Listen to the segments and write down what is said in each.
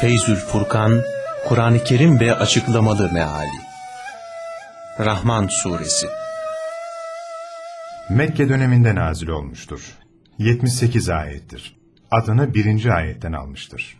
Feyzül Furkan, Kur'an-ı Kerim ve açıklamalı meali. Rahman Suresi. Mekke döneminde nazil olmuştur. 78 ayettir. Adını 1. ayetten almıştır.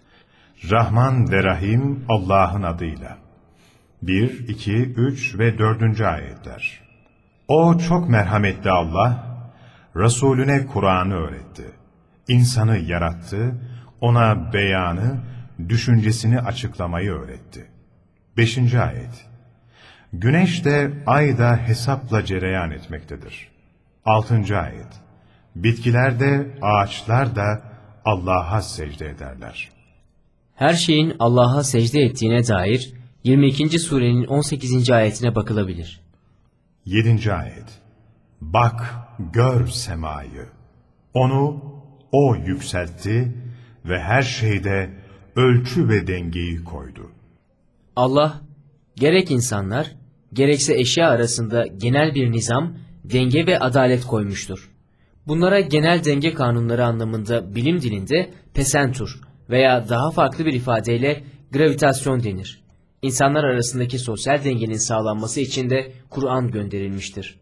Rahman ve Rahim Allah'ın adıyla. 1, 2, 3 ve 4. ayetler. O çok merhametli Allah, Resulüne Kur'an'ı öğretti. İnsanı yarattı, ona beyanı, düşüncesini açıklamayı öğretti. 5. ayet. Güneş de ay da hesapla cereyan etmektedir. 6. ayet. Bitkiler de ağaçlar da Allah'a secde ederler. Her şeyin Allah'a secde ettiğine dair 22. surenin 18. ayetine bakılabilir. 7. ayet. Bak, gör semayı. Onu O yükseltti ve her şeyde ölçü ve dengeyi koydu. Allah, gerek insanlar, gerekse eşya arasında genel bir nizam, denge ve adalet koymuştur. Bunlara genel denge kanunları anlamında bilim dilinde pesentur veya daha farklı bir ifadeyle gravitasyon denir. İnsanlar arasındaki sosyal dengenin sağlanması için de Kur'an gönderilmiştir.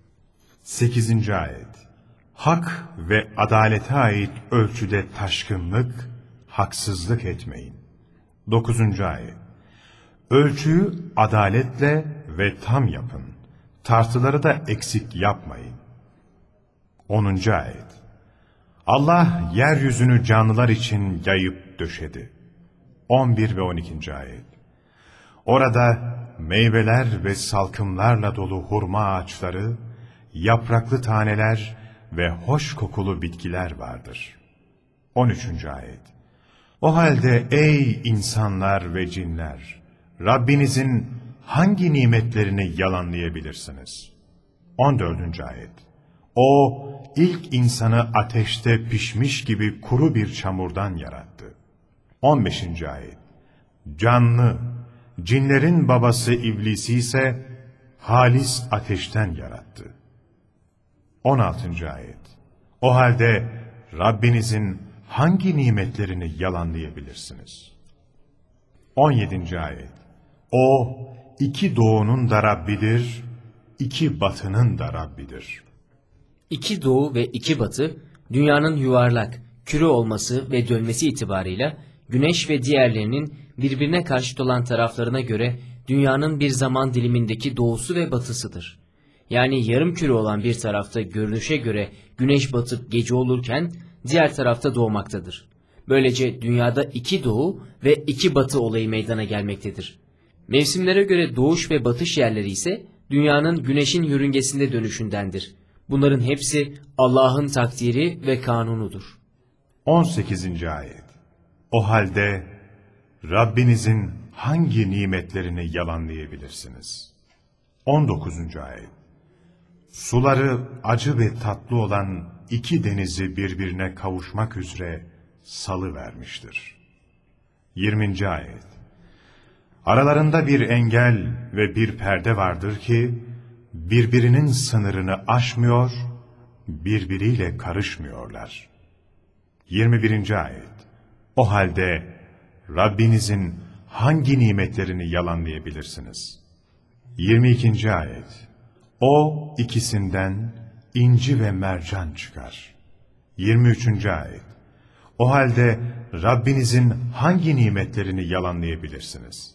8. ayet. Hak ve adalete ait ölçüde taşkınlık, haksızlık etmeyin. 9. ayet. Ölçüyü adaletle ve tam yapın. Tartıları da eksik yapmayın. 10. ayet. Allah yeryüzünü canlılar için yayıp döşedi. 11 ve 12. ayet. Orada meyveler ve salkımlarla dolu hurma ağaçları, yapraklı taneler ve hoş kokulu bitkiler vardır. 13. ayet. O halde ey insanlar ve cinler, Rabbinizin hangi nimetlerini yalanlayabilirsiniz? 14. ayet. O ilk insanı ateşte pişmiş gibi kuru bir çamurdan yarattı. 15. ayet. Canlı, cinlerin babası iblisi ise halis ateşten yarattı. 16. ayet. O halde Rabbinizin hangi nimetlerini yalanlayabilirsiniz? 17. ayet. O, iki doğunun da Rabbidir, iki batının da Rabbidir. İki doğu ve iki batı, dünyanın yuvarlak, küre olması ve dönmesi itibarıyla güneş ve diğerlerinin birbirine karşıt olan taraflarına göre dünyanın bir zaman dilimindeki doğusu ve batısıdır. Yani yarım küre olan bir tarafta görünüşe göre güneş batıp gece olurken diğer tarafta doğmaktadır. Böylece dünyada iki doğu ve iki batı olayı meydana gelmektedir. Mevsimlere göre doğuş ve batış yerleri ise dünyanın güneşin yörüngesinde dönüşündendir. Bunların hepsi Allah'ın takdiri ve kanunudur. 18. ayet. O halde Rabbinizin hangi nimetlerini yalanlayabilirsiniz? 19. ayet. Suları acı ve tatlı olan iki denizi birbirine kavuşmak üzere salıvermiştir. 20. ayet. Aralarında bir engel ve bir perde vardır ki, birbirinin sınırını aşmıyor, birbiriyle karışmıyorlar. 21. ayet. O halde Rabbinizin hangi nimetlerini yalanlayabilirsiniz? 22. ayet. O ikisinden inci ve mercan çıkar. 23. ayet. O halde Rabbinizin hangi nimetlerini yalanlayabilirsiniz?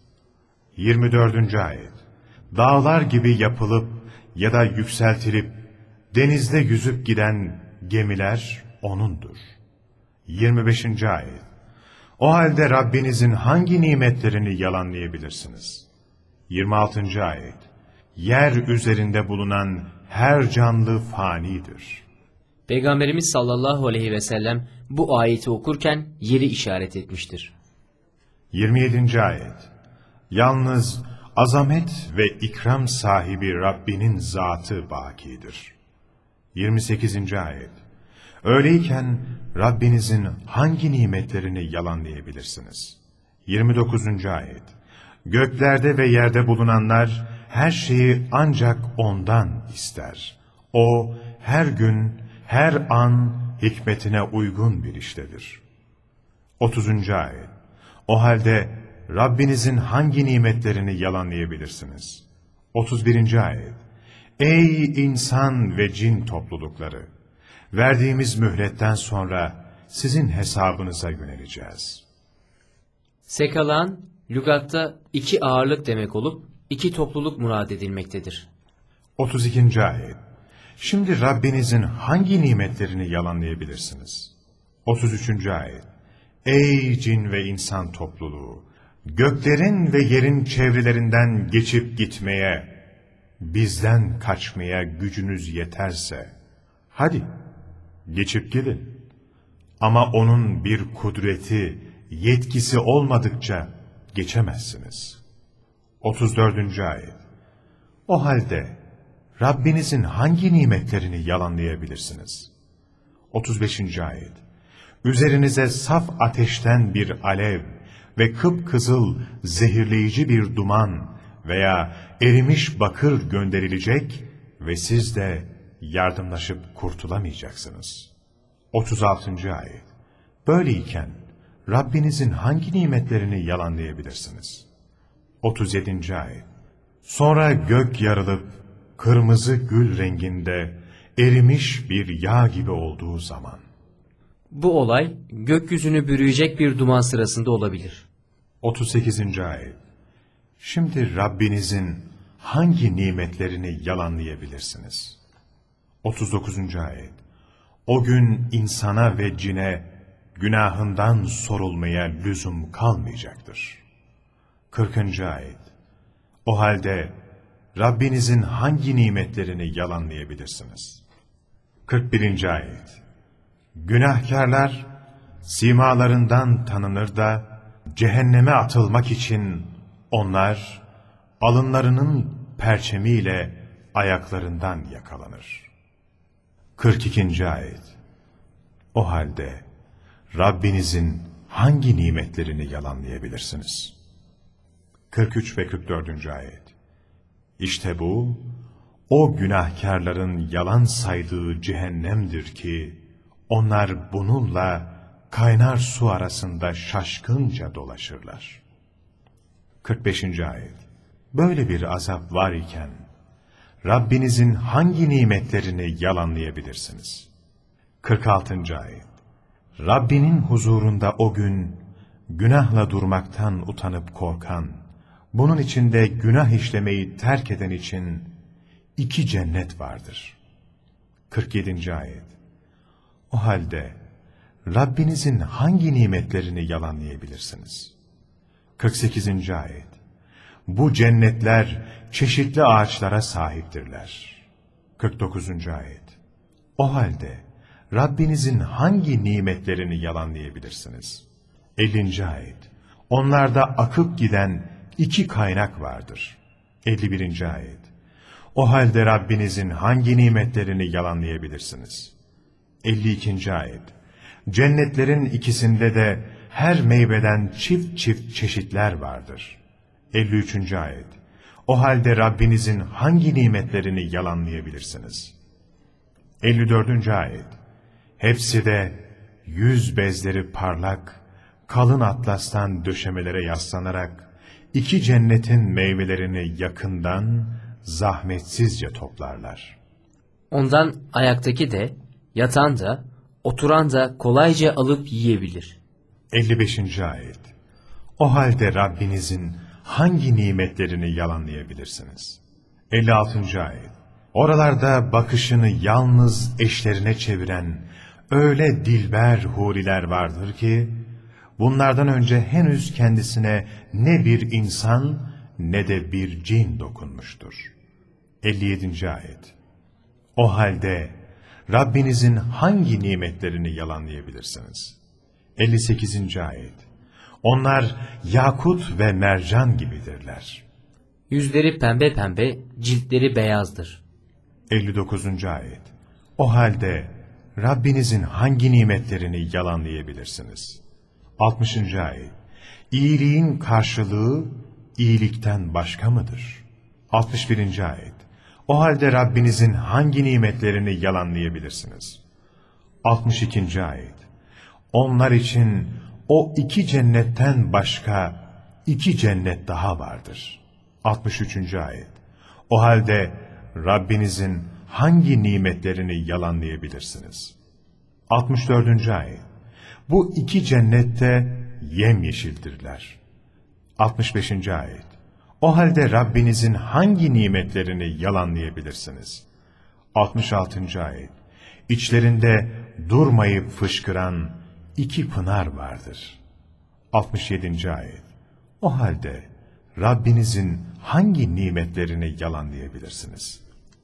24. ayet. Dağlar gibi yapılıp ya da yükseltilip denizde yüzüp giden gemiler O'nundur. 25. ayet. O halde Rabbinizin hangi nimetlerini yalanlayabilirsiniz? 26. ayet. Yer üzerinde bulunan her canlı fanidir. Peygamberimiz sallallahu aleyhi ve sellem bu ayeti okurken yeri işaret etmiştir. 27. ayet. Yalnız azamet ve ikram sahibi Rabbinin zatı bakidir. 28. ayet. Öyleyken Rabbinizin hangi nimetlerini yalanlayabilirsiniz? 29. ayet. Göklerde ve yerde bulunanlar her şeyi ancak O'ndan ister. O her gün, her an hikmetine uygun bir iştedir. 30. ayet. O halde Rabbinizin hangi nimetlerini yalanlayabilirsiniz? 31. ayet. Ey insan ve cin toplulukları! Verdiğimiz mühletten sonra sizin hesabınıza yöneleceğiz. Sekalan, lügatta iki ağırlık demek olup iki topluluk murad edilmektedir. 32. ayet. Şimdi Rabbinizin hangi nimetlerini yalanlayabilirsiniz? 33. ayet. Ey cin ve insan topluluğu! Göklerin ve yerin çevrelerinden geçip gitmeye, bizden kaçmaya gücünüz yeterse, hadi geçip gidin. Ama onun bir kudreti, yetkisi olmadıkça geçemezsiniz. 34. ayet. O halde Rabbinizin hangi nimetlerini yalanlayabilirsiniz? 35. ayet. Üzerinize saf ateşten bir alev ve kıpkızıl zehirleyici bir duman veya erimiş bakır gönderilecek ve siz de yardımlaşıp kurtulamayacaksınız. 36. ayet. Böyleyken Rabbinizin hangi nimetlerini yalanlayabilirsiniz? 37. ayet. Sonra gök yarılıp kırmızı gül renginde erimiş bir yağ gibi olduğu zaman. Bu olay gökyüzünü bürüyecek bir duman sırasında olabilir. 38. ayet. Şimdi Rabbinizin hangi nimetlerini yalanlayabilirsiniz? 39. ayet. O gün insana ve cine günahından sorulmaya lüzum kalmayacaktır. 40. ayet. O halde Rabbinizin hangi nimetlerini yalanlayabilirsiniz? 41. ayet. Günahkarlar simalarından tanınır da cehenneme atılmak için onlar alınlarının perçemiyle ayaklarından yakalanır. 42. ayet. O halde Rabbinizin hangi nimetlerini yalanlayabilirsiniz? 43 ve 44. ayet. İşte bu, o günahkarların yalan saydığı cehennemdir ki, onlar bununla kaynar su arasında şaşkınca dolaşırlar. 45. ayet. Böyle bir azap var iken, Rabbinizin hangi nimetlerini yalanlayabilirsiniz? 46. ayet. Rabbinin huzurunda o gün, günahla durmaktan utanıp korkan, bunun içinde günah işlemeyi terk eden için 2 cennet vardır. 47. ayet. O halde Rabbinizin hangi nimetlerini yalanlayabilirsiniz? 48. ayet. Bu cennetler çeşitli ağaçlara sahiptirler. 49. ayet. O halde Rabbinizin hangi nimetlerini yalanlayabilirsiniz? 50. ayet. Onlarda akıp giden 2 kaynak vardır. 51. ayet. O halde Rabbinizin hangi nimetlerini yalanlayabilirsiniz? 52. ayet. Cennetlerin ikisinde de her meyveden çift çift çeşitler vardır. 53. ayet. O halde Rabbinizin hangi nimetlerini yalanlayabilirsiniz? 54. ayet. Hepsi de yüz bezleri parlak, kalın atlastan döşemelere yaslanarak 2 cennetin meyvelerini yakından, zahmetsizce toplarlar. Ondan ayaktaki de, yatan da, oturan da kolayca alıp yiyebilir. 55. ayet. O halde Rabbinizin hangi nimetlerini yalanlayabilirsiniz? 56. ayet. Oralarda bakışını yalnız eşlerine çeviren öyle dilber huriler vardır ki, bunlardan önce henüz kendisine ne bir insan ne de bir cin dokunmuştur. 57. ayet. O halde Rabbinizin hangi nimetlerini yalanlayabilirsiniz? 58. ayet. Onlar yakut ve mercan gibidirler. Yüzleri pembe pembe, ciltleri beyazdır. 59. ayet. O halde Rabbinizin hangi nimetlerini yalanlayabilirsiniz? 60. ayet. İyiliğin karşılığı iyilikten başka mıdır? 61. ayet. O halde Rabbinizin hangi nimetlerini yalanlayabilirsiniz? 62. ayet. Onlar için o iki cennetten başka iki cennet daha vardır. 63. ayet. O halde Rabbinizin hangi nimetlerini yalanlayabilirsiniz? 64. ayet. Bu iki cennette yemyeşildirler. 65. ayet. O halde Rabbinizin hangi nimetlerini yalanlayabilirsiniz? 66. ayet. İçlerinde durmayıp fışkıran iki pınar vardır. 67. ayet. O halde Rabbinizin hangi nimetlerini yalanlayabilirsiniz?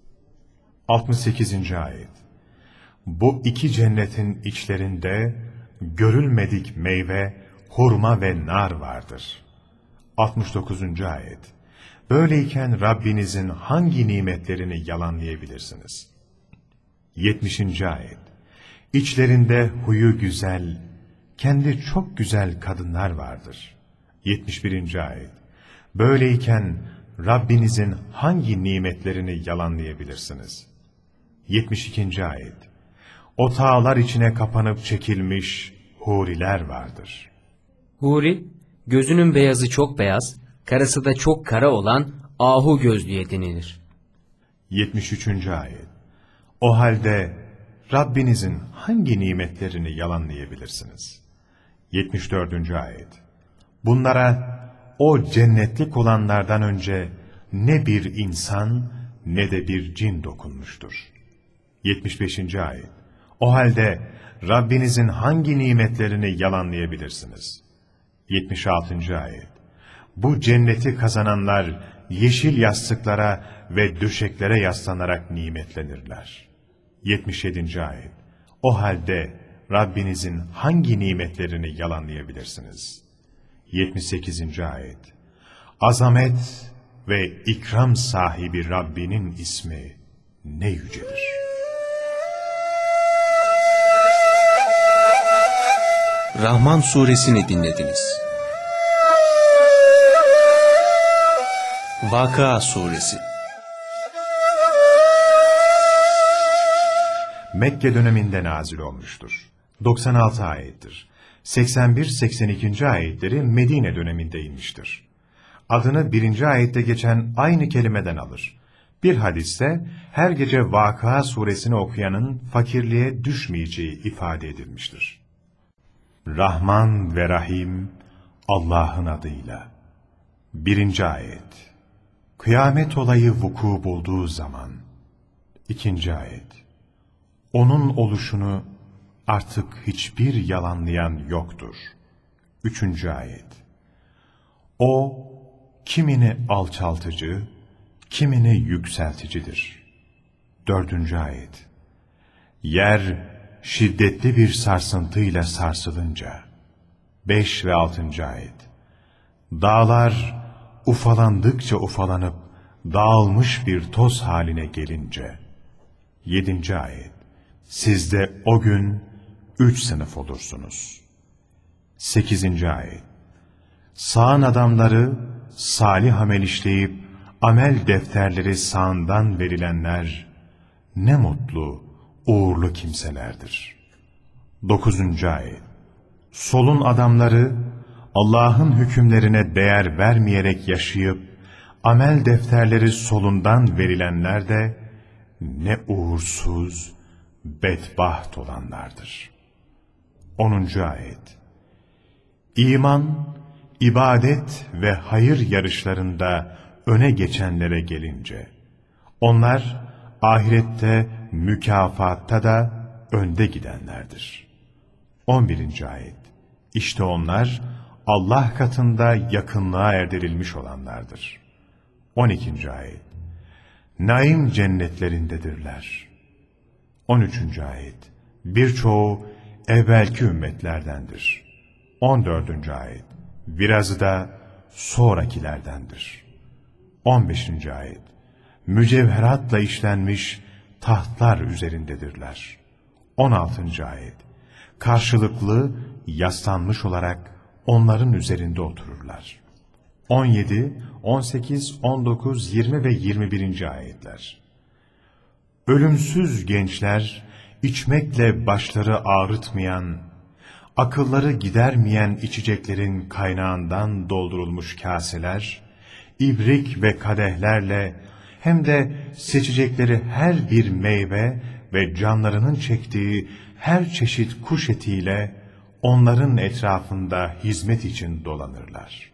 68. ayet. Bu iki cennetin içlerinde görülmedik meyve, hurma ve nar vardır. 69. ayet. Böyleyken Rabbinizin hangi nimetlerini yalanlayabilirsiniz? 70. ayet. İçlerinde huyu güzel, kendi çok güzel kadınlar vardır. 71. ayet. Böyleyken Rabbinizin hangi nimetlerini yalanlayabilirsiniz? 72. ayet. Otağlar içine kapanıp çekilmiş huriler vardır. Huri, gözünün beyazı çok beyaz, karası da çok kara olan ahu gözlüye denilir. 73. ayet. O halde Rabbinizin hangi nimetlerini yalanlayabilirsiniz? 74. ayet. Bunlara o cennetlik olanlardan önce ne bir insan ne de bir cin dokunmuştur. 75. ayet. O halde Rabbinizin hangi nimetlerini yalanlayabilirsiniz? 76. ayet. Bu cenneti kazananlar yeşil yastıklara ve döşeklere yaslanarak nimetlenirler. 77. ayet. O halde Rabbinizin hangi nimetlerini yalanlayabilirsiniz? 78. ayet. Azamet ve ikram sahibi Rabbinin ismi ne yücedir. Rahman suresini dinlediniz. Vakıa suresi. Mekke döneminde nazil olmuştur. 96 ayettir. 81-82. ayetleri Medine döneminde inmiştir. Adını 1. ayette geçen aynı kelimeden alır. Bir hadiste her gece Vakıa suresini okuyanın fakirliğe düşmeyeceği ifade edilmiştir. Rahman ve Rahim Allah'ın adıyla. 1. ayet. Kıyamet olayı vuku bulduğu zaman. 2. ayet. Onun oluşunu artık hiçbir yalanlayan yoktur. 3. ayet. O, kimini alçaltıcı, kimini yükselticidir. 4. ayet. Yer, şiddetli bir sarsıntıyla sarsılınca. 5 ve 6. ayet. Dağlar, ufalandıkça ufalanıp, dağılmış bir toz haline gelince. 7. ayet. Siz de o gün 3 sınıf olursunuz. 8. ayet. Sağın adamları salih amel işleyip amel defterleri sağından verilenler ne mutlu, uğurlu kimselerdir. 9. ayet. Solun adamları Allah'ın hükümlerine değer vermeyerek yaşayıp amel defterleri solundan verilenler de ne uğursuz, bedbaht olanlardır. 10. ayet. İman, ibadet ve hayır yarışlarında öne geçenlere gelince, onlar ahirette mükafatta da önde gidenlerdir. 11. ayet. İşte onlar Allah katında yakınlığa erdirilmiş olanlardır. 12. ayet. Naim cennetlerindedirler. 13. ayet. Birçoğu evvelki ümmetlerdendir. 14. ayet. Birazı da sonrakilerdendir. 15. ayet. Mücevheratla işlenmiş tahtlar üzerindedirler. 16. ayet. Karşılıklı yaslanmış olarak onların üzerinde otururlar. 17, 18, 19, 20 ve 21. ayetler. Ölümsüz gençler, içmekle başları ağrıtmayan, akılları gidermeyen içeceklerin kaynağından doldurulmuş kaseler, ibrik ve kadehlerle hem de seçecekleri her bir meyve ve canlarının çektiği her çeşit kuş etiyle onların etrafında hizmet için dolanırlar.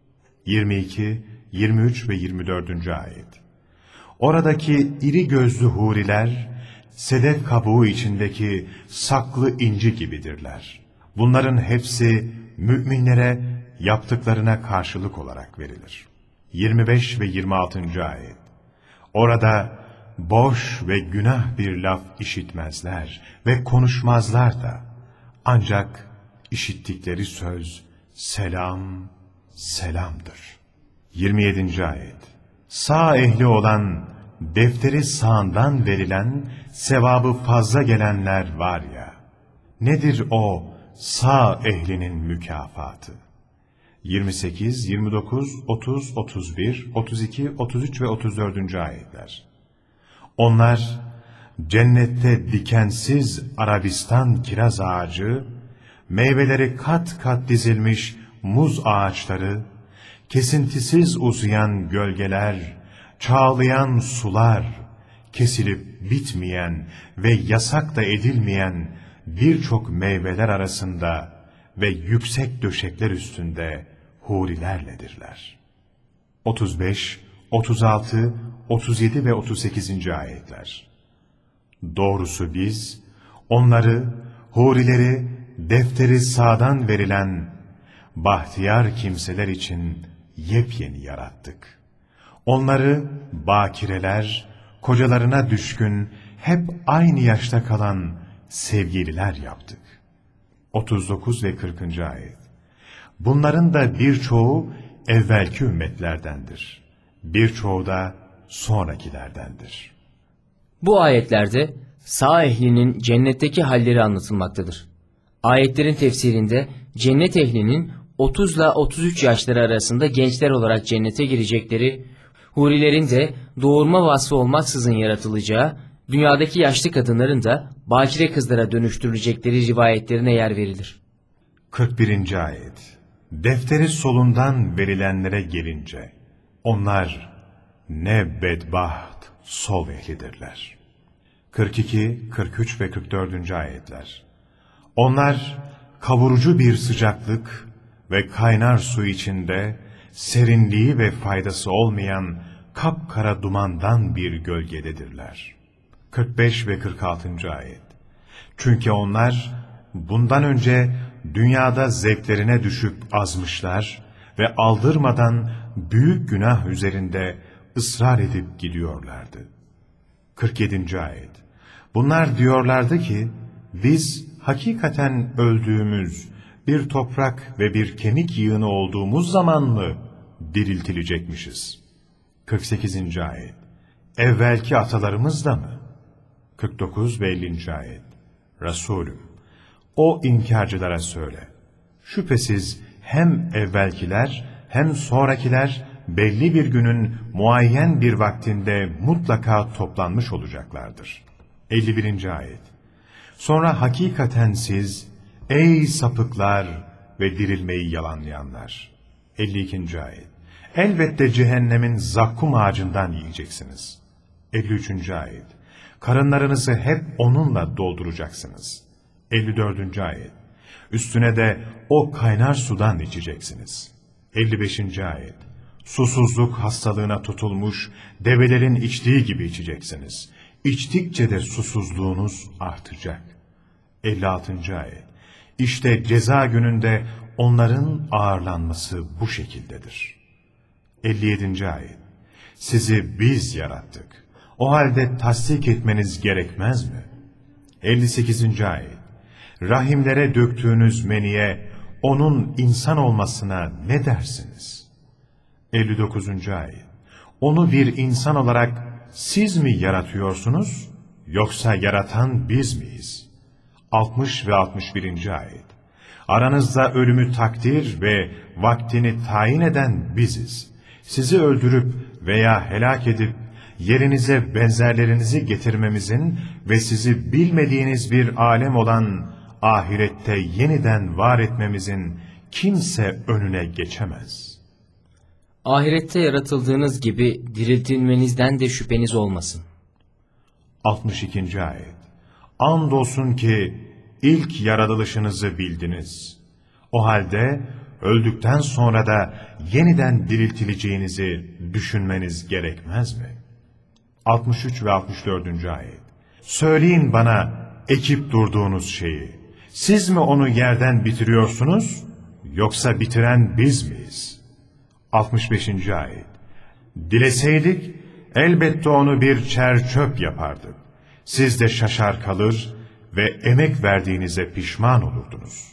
22, 23 ve 24. ayet. Oradaki iri gözlü huriler, sedef kabuğu içindeki saklı inci gibidirler. Bunların hepsi müminlere yaptıklarına karşılık olarak verilir. 25 ve 26. ayet. Orada boş ve günah bir laf işitmezler ve konuşmazlar da. Ancak işittikleri söz selam, selamdır. 27. ayet. Sağ ehli olan, defteri sağından verilen, sevabı fazla gelenler var ya, nedir o sağ ehlinin mükafatı? 28, 29, 30, 31, 32, 33 ve 34. ayetler. Onlar, cennette dikensiz Arabistan kiraz ağacı, meyveleri kat kat dizilmiş muz ağaçları, kesintisiz uzayan gölgeler, çağlayan sular, kesilip bitmeyen ve yasak da edilmeyen birçok meyveler arasında ve yüksek döşekler üstünde hurilerledirler. 35, 36, 37 ve 38. ayetler. Doğrusu biz, onları, hurileri, defteri sağdan verilen bahtiyar kimseler için yepyeni yarattık. Onları bakireler, kocalarına düşkün, hep aynı yaşta kalan sevgililer yaptık. 39 ve 40. ayet. Bunların da birçoğu evvelki ümmetlerdendir. Birçoğu da sonrakilerdendir. Bu ayetlerde sağ ehlinin cennetteki halleri anlatılmaktadır. Ayetlerin tefsirinde cennet ehlinin 30 ile 33 yaşları arasında gençler olarak cennete girecekleri, hurilerin de doğurma vasfı olmaksızın yaratılacağı, dünyadaki yaşlı kadınların da bakire kızlara dönüştürülecekleri rivayetlerine yer verilir. 41. ayet. Defteri solundan verilenlere gelince, onlar ne bedbaht sol ehlidirler. 42, 43 ve 44. ayetler. Onlar kavurucu bir sıcaklık ve kaynar su içinde serinliği ve faydası olmayan kapkara dumandan bir gölgededirler. 45 ve 46. ayet. Çünkü onlar bundan önce dünyada zevklerine düşüp azmışlar ve aldırmadan büyük günah üzerinde ısrar edip gidiyorlardı. 47. ayet. Bunlar diyorlardı ki, biz hakikaten öldüğümüz, bir toprak ve bir kemik yığını olduğumuz zaman mı diriltilecekmişiz? 48. ayet. Evvelki atalarımız da mı? 49 ve 50. ayet. Resulüm, o inkarcılara söyle. Şüphesiz hem evvelkiler hem sonrakiler belli bir günün muayyen bir vaktinde mutlaka toplanmış olacaklardır. 51. ayet. Sonra hakikaten siz, ey sapıklar ve dirilmeyi yalanlayanlar. 52. ayet. Elbette cehennemin zakkum ağacından yiyeceksiniz. 53. ayet. Karınlarınızı hep onunla dolduracaksınız. 54. ayet. Üstüne de o kaynar sudan içeceksiniz. 55. ayet. Susuzluk hastalığına tutulmuş develerin içtiği gibi içeceksiniz. İçtikçe de susuzluğunuz artacak. 56. ayet. İşte ceza gününde onların ağırlanması bu şekildedir. 57. ayet. Sizi biz yarattık. O halde tasdik etmeniz gerekmez mi? 58. ayet. Rahimlere döktüğünüz meniye, onun insan olmasına ne dersiniz? 59. ayet. Onu bir insan olarak siz mi yaratıyorsunuz, yoksa yaratan biz miyiz? 60 ve 61. ayet. Aranızda ölümü takdir ve vaktini tayin eden biziz. Sizi öldürüp veya helak edip yerinize benzerlerinizi getirmemizin ve sizi bilmediğiniz bir alem olan ahirette yeniden var etmemizin kimse önüne geçemez. Ahirette yaratıldığınız gibi diriltilmenizden de şüpheniz olmasın. 62. ayet. Andolsun ki ilk yaratılışınızı bildiniz. O halde öldükten sonra da yeniden diriltileceğinizi düşünmeniz gerekmez mi? 63 ve 64. ayet. Söyleyin bana ekip durduğunuz şeyi. Siz mi onu yerden bitiriyorsunuz, yoksa bitiren biz miyiz? 65. ayet. Dileseydik elbette onu bir çer çöp yapardık. Siz de şaşar kalır ve emek verdiğinize pişman olurdunuz.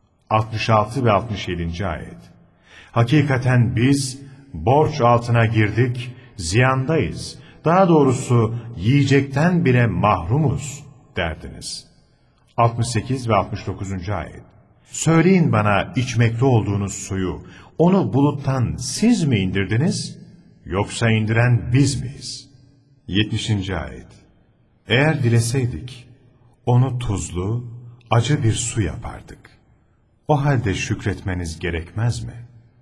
66 ve 67. ayet. Hakikaten biz borç altına girdik, ziyandayız. Daha doğrusu yiyecekten bile mahrumuz derdiniz. 68 ve 69. ayet. Söyleyin bana içmekte olduğunuz suyu, onu buluttan siz mi indirdiniz, yoksa indiren biz miyiz? 70. ayet. Eğer dileseydik, onu tuzlu, acı bir su yapardık. O halde şükretmeniz gerekmez mi?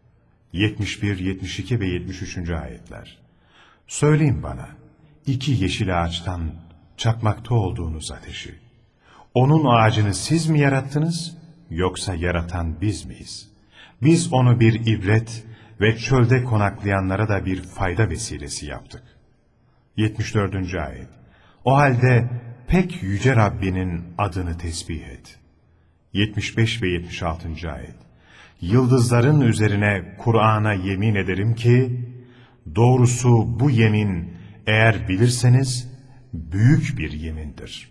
71, 72 ve 73. ayetler. Söyleyin bana, iki yeşil ağaçtan çakmakta olduğunuz ateşi. Onun ağacını siz mi yarattınız, yoksa yaratan biz miyiz? Biz onu bir ibret ve çölde konaklayanlara da bir fayda vesilesi yaptık. 74. ayet. O halde pek yüce Rabbinin adını tesbih et. 75 ve 76. ayet. Yıldızların üzerine Kur'an'a yemin ederim ki, doğrusu bu yemin eğer bilirseniz büyük bir yemindir.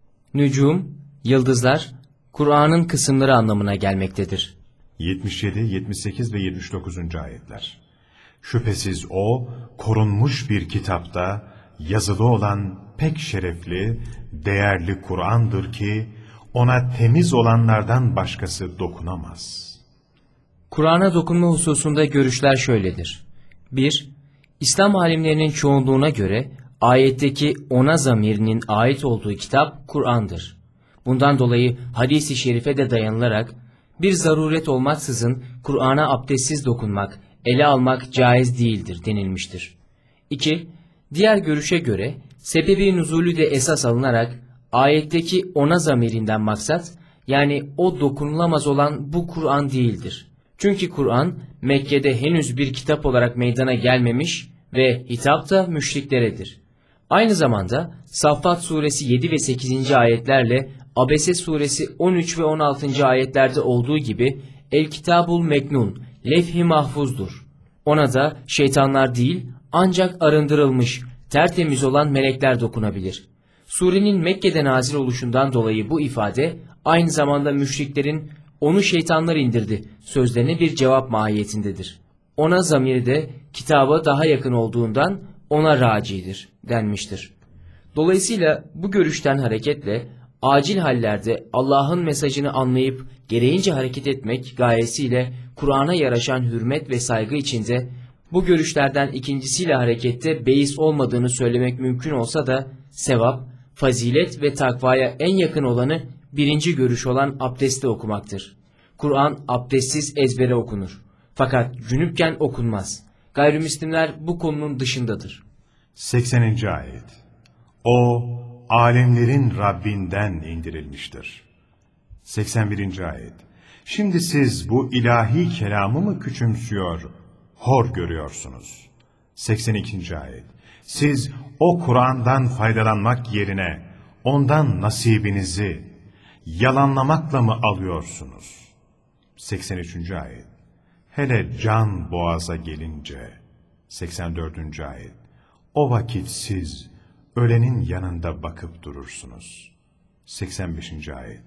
Nücum, yıldızlar, Kur'an'ın kısımları anlamına gelmektedir. 77, 78 ve 79. ayetler. Şüphesiz o, korunmuş bir kitapta yazılı olan pek şerefli, değerli Kur'an'dır ki, ona temiz olanlardan başkası dokunamaz. Kur'an'a dokunma hususunda görüşler şöyledir. 1. İslam alimlerinin çoğunluğuna göre ayetteki ona zamirinin ait olduğu kitap Kur'an'dır. Bundan dolayı hadis-i şerife de dayanılarak bir zaruret olmaksızın Kur'an'a abdestsiz dokunmak, ele almak caiz değildir denilmiştir. 2. Diğer görüşe göre sebebi nuzulü de esas alınarak ayetteki ona zamirinden maksat, yani o dokunulamaz olan bu Kur'an değildir. Çünkü Kur'an Mekke'de henüz bir kitap olarak meydana gelmemiş ve hitap da müşrikleredir. Aynı zamanda Saffat suresi 7 ve 8. ayetlerle Abese suresi 13 ve 16. ayetlerde olduğu gibi El Kitabul Meknun, levh-i mahfuzdur. Ona da şeytanlar değil ancak arındırılmış, tertemiz olan melekler dokunabilir. Surenin Mekke'de nazil oluşundan dolayı bu ifade aynı zamanda müşriklerin onu şeytanlar indirdi sözlerine bir cevap mahiyetindedir. Ona zamiri de kitaba daha yakın olduğundan ona racidir denmiştir. Dolayısıyla bu görüşten hareketle acil hallerde Allah'ın mesajını anlayıp gereğince hareket etmek gayesiyle Kur'an'a yaraşan hürmet ve saygı içinde bu görüşlerden ikincisiyle harekette beis olmadığını söylemek mümkün olsa da sevap, fazilet ve takvaya en yakın olanı birinci görüş olan abdestle okumaktır. Kur'an abdestsiz ezbere okunur. Fakat cünüpken okunmaz. Gayrimüslimler bu konunun dışındadır. 80. ayet. O, alemlerin Rabbinden indirilmiştir. 81. ayet. Şimdi siz bu ilahi kelamı mı küçümsüyor, hor görüyorsunuz? 82. ayet. Siz o Kur'an'dan faydalanmak yerine ondan nasibinizi yalanlamakla mı alıyorsunuz? 83. ayet. Hele can boğaza gelince. 84. ayet. O vakit siz ölenin yanında bakıp durursunuz. 85. ayet.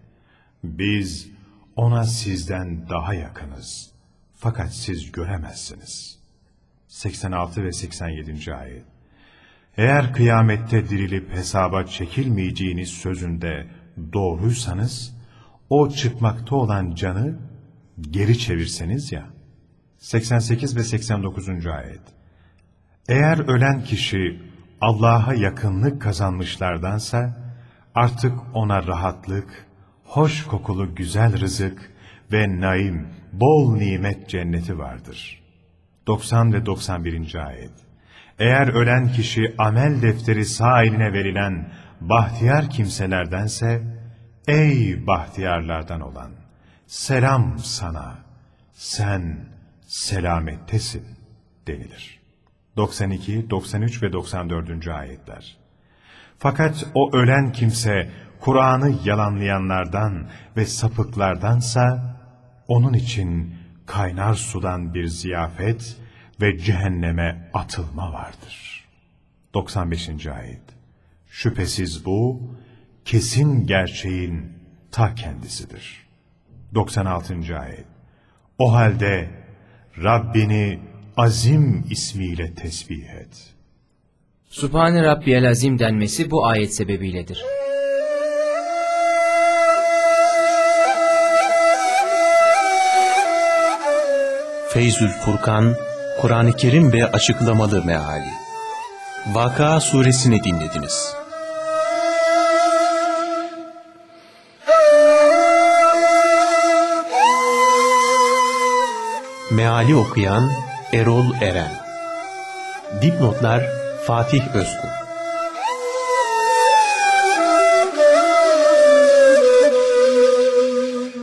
Biz ona sizden daha yakınız. Fakat siz göremezsiniz. 86 ve 87. ayet. Eğer kıyamette dirilip hesaba çekilmeyeceğiniz sözünde doğruysanız, o çıkmakta olan canı geri çevirseniz ya. 88 ve 89. ayet. Eğer ölen kişi Allah'a yakınlık kazanmışlardansa, artık ona rahatlık, hoş kokulu güzel rızık ve naim, bol nimet cenneti vardır. 90 ve 91. ayet. Eğer ölen kişi amel defteri sağ eline verilen bahtiyar kimselerdense, ey bahtiyarlardan olan, selam sana, sen selamettesin denilir. 92, 93 ve 94. ayetler. Fakat o ölen kimse Kur'an'ı yalanlayanlardan ve sapıklardansa, onun için kaynar sudan bir ziyafet ve cehenneme atılma vardır. 95. ayet. Şüphesiz bu, kesin gerçeğin ta kendisidir. 96. ayet. O halde Rabbini Azim ismiyle tesbih et. Sübhane Rabbiyel Azim denmesi bu ayet sebebiyledir. Feyzül Furkan, Kur'an-ı Kerim ve açıklamalı meali. Vakıa suresini dinlediniz. Meali okuyan Erol Eren. Dipnotlar Fatih Özkul.